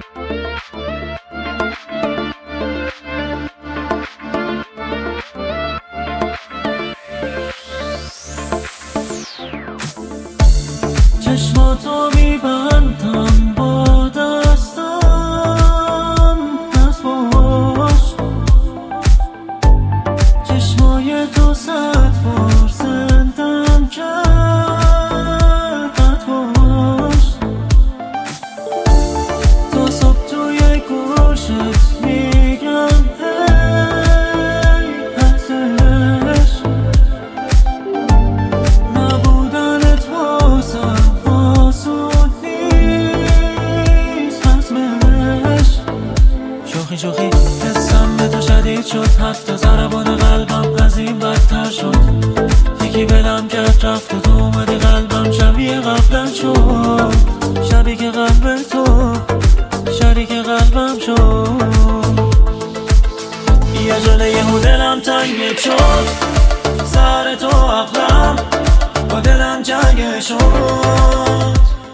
چشماتو میبندم با دستم از باش، چشمای تو 100 بار زندم کرد باش. تا صبح توی گوشت میگم هی ازش، نبودنت واسم آسون نیست حتمش. شوخی حسم به تو شدید شد، حتی ضربان قلبم از این بدتر شد. یکی بلم کرد رفت و تو اومدی قلبم شبیه قبلا شد. شبی که قلب تو شریک قلبم شد. یه جله یهو دلم تنگ شد، سر تو عقلم با دلم جنگ شد.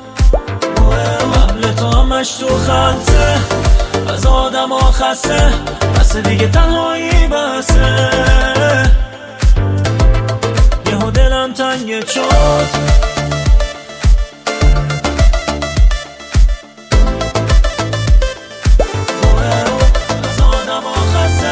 قبل تو همش تو خلطه، از آدم ها خسته، بس دیگه تنهایی بسه. یهو دلم تنگ شد. از آدم ها خسته.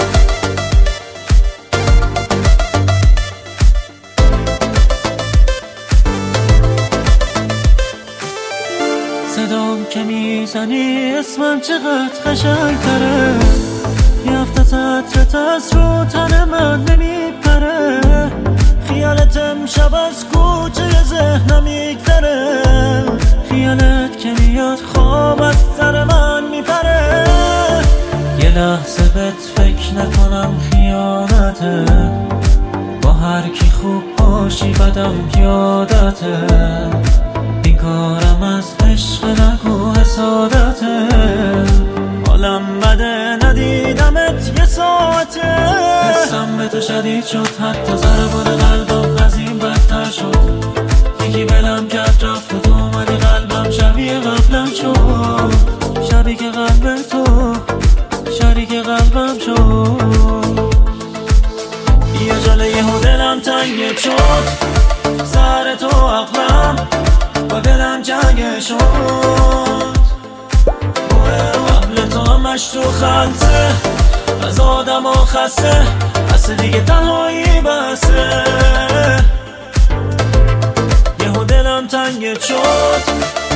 صدام که میزنی اسمم چقدر قشنگ تره، یه هفته عطرت از رو تن من نمیپره. خیالت امشب از کوچه ذهنم میگذره، خیالت که میاد خواب از سر من میپره. یه لحظه بهت فکر نکنم خیانته، با هر کی خوب باشی بدم یادته. این کارم از عشق نگو حسادته، حالم بده ندیدمت یه ساعته. حسم به تو شدید شد، حتی ضربان قلبم از این بدتر شد. یکی بلم کرد رفت و تو اومدی قلبم شبیه قبلا شد. شبی که قلب تو شریک قلبم شد. یه جله یهو دلم تنگ شد، سر تو عقلم با دلم جنگ شد. قبل تو همش تو خلطه، از آدم ها خسته، بس دیگه تنهایی بسه. یهو دلم تنگ شد.